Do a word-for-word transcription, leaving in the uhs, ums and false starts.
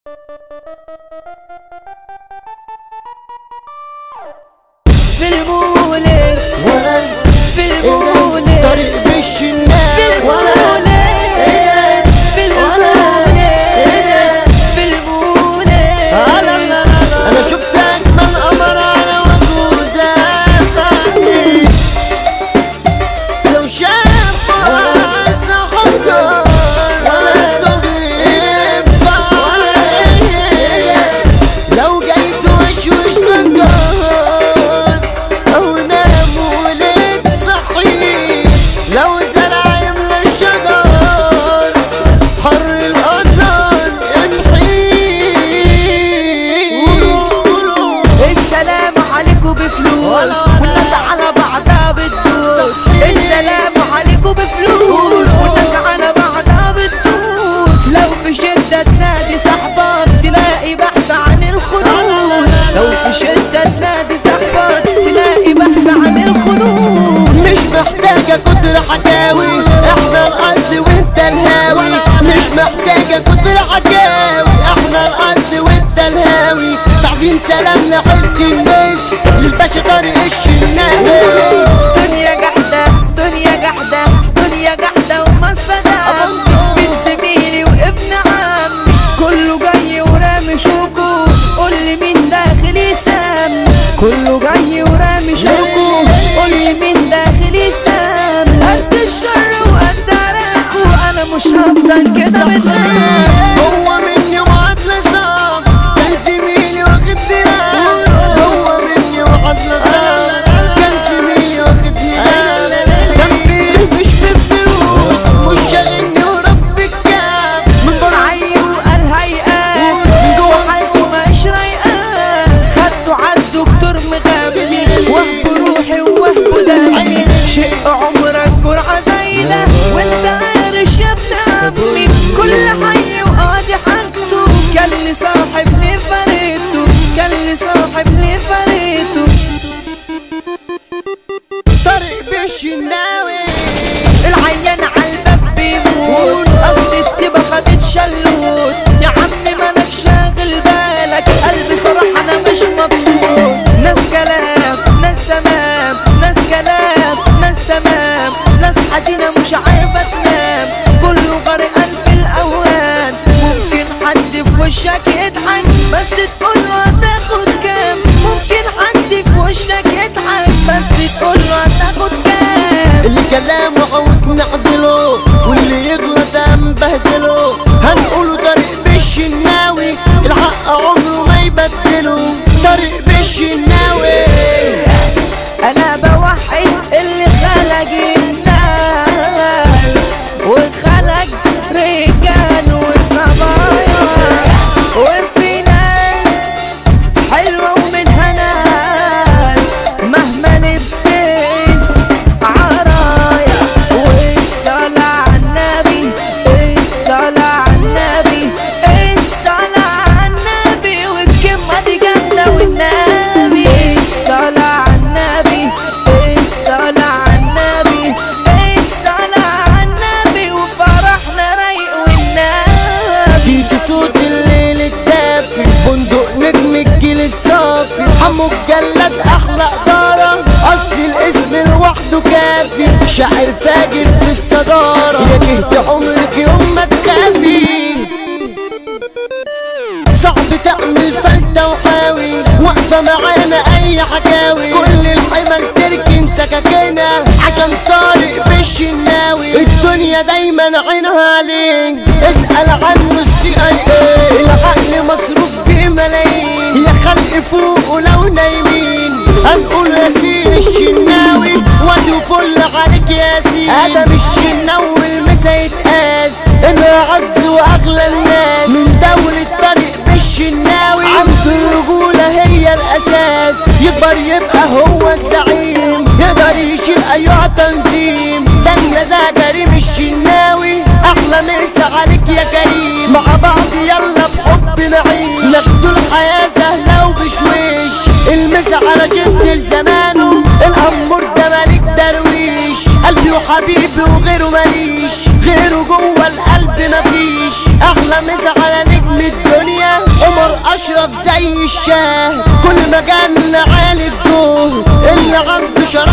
في المولد في المولد طريق بالشناوي في المولد في المولد في المولد انا شفت اجمل قمر على وجوده فاني لو شاف راسه حجر ولا طبيب ولا لو جاي توشوش نجار او نام ولد صحي لو زرع يملى الشجر حر القطر امحي السلام عليكم بفلوس والناس على بعضها بتدوس. السلام عليكم بفلوس والناس على بعضها بتدوس. لو في شدة تنادي صاحبك تلاقي بحث عن الخلوص. لو في شدة تنادي صاحبك تلاقي بحث عن الخلوص. مش محتاجة كتر حكاوي احنا الاصل وانت الهاوي. مش محتاجة كتر حكاوي احنا الاصل وانت الهاوي. تعظيم سلام لحلة الناس للباشا طارق الشناوي. دنيا جحدة دنيا جحدة دنيا جحدة ومصدع بين زميلي وابن عمي كله جاي ورامي شوكو. قول لي مين داخل يسام كله جاي ورامي شوكو. قول لي مين داخل يسام قد الشر وقد عراكو. انا مش هفضل كده متغاب. هو مني وعدنا صعب كان زميلي واخد دراع. هو مني وعدنا صعب كان زميلي واخد دراع. جنبي مش بالفلوس مش شاغلني ورب الكعب. من بره عيل وقال هيئات من جوه حالته مش رايقات. خدته عالدكتور مغبي وهب روحي ووهب دمي. شق عمرك جرعة زايدة وانت عارش يا ابن عمي. كل حي وقاضي حاجته كان لي صاحب ليه فريته. كان لي صاحب ليه فريته. طارق بالشناوي العيان عالباب بيموت اصل التبا خدت شلوت. يا عمي مالك شاغل بالك قلبي صراحة انا مش مبسوط. ناس كلام ناس تمام ناس كلام ناس تمام ناس حزينة مش عارفة تنام. كله غرقان في الاوهام. ممكن حد في وشك يضحك بس تقوله هتاخد كام. ممكن حد في وشك يضحك بس تقوله هتاخد كام. اللي كلامه عود نعدله واللي يغلط هنبهدله. هنقوله طارق بالشناوي الحق عمره ما يبدله. طارق بالشناوي انا بوحد اللي خلق الناس وخلق رجال وصبايا. وفي ناس حلوة ومنها ناس مهما لبسين عرايا. والصلاة عالنبي الصلاة عالنبي الصلاة عالنبي والكلمة دي جامدة والنبي. الصلاة عالنبي الصلاة عالنبي الصلاة عالنبي وفرحنا رايق والنبي. دي صوت الليل الدافي بندق نجم الجيل الصافي. حمو الجلاد احلى اداره اصل الاسم لوحده كافي. شاعر فاجر في الصداره يا جهد عمرك يوم ما تخافي. صعب تعمل فلتة وحاوي واقفة معانا اي حكاوي. كل الحمل تركن سكاكينا عشان طارق بالشناوي. الدنيا دايما عينها عليك اسأل عنه السي اي اي. العقل مصروف بملايين يا خلق فوق ولو نايمين. هنقول ياسين الشناوي وادي فل عليك ياسين. ادم الشناوي المسا يتقاس انه اعز واغلى الناس. من دولة طارق بالشناوي عنده الرجولة هي الاساس. يكبر يبقى هو الزعيم يقدر يشيل ايها تنظيم. ده النزاهة كريم الشناوي احلى مسا عليك يا كريم. مع بعض يلا بحب نعيش ناخدوا الحياة سهلة وبشويش. المسا على جد لزمانه الامور ده ملك درويش. قلبي وحبيبي وغيره ماليش غيره جوه القلب مفيش. احلى مسا على نجم الدنيا اشرف زي الشاه، كل مجال عالي الدور اللي عنده شرف